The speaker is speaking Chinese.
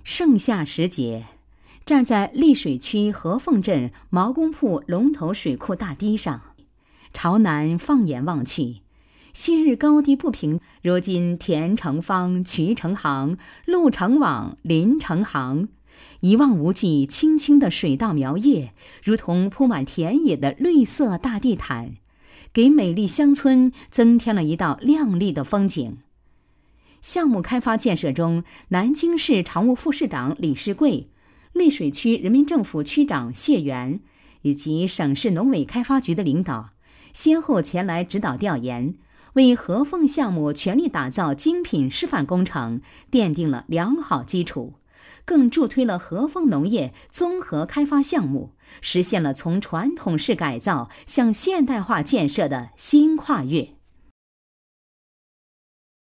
盛夏时节，站在溧水区合凤镇毛公铺龙头水库大堤上，朝南放眼望去，昔日高低不平，如今田成方，渠成行，路成网，林成行，一望无际，青青的水稻苗叶，如同铺满田野的绿色大地毯，给美丽乡村增添了一道亮丽的风景。项目开发建设中，南京市常务副市长李世贵、溧水区人民政府区长谢元以及省市农委开发局的领导，先后前来指导调研，为合凤项目全力打造精品示范工程奠定了良好基础，更助推了合凤农业综合开发项目，实现了从传统式改造向现代化建设的新跨越。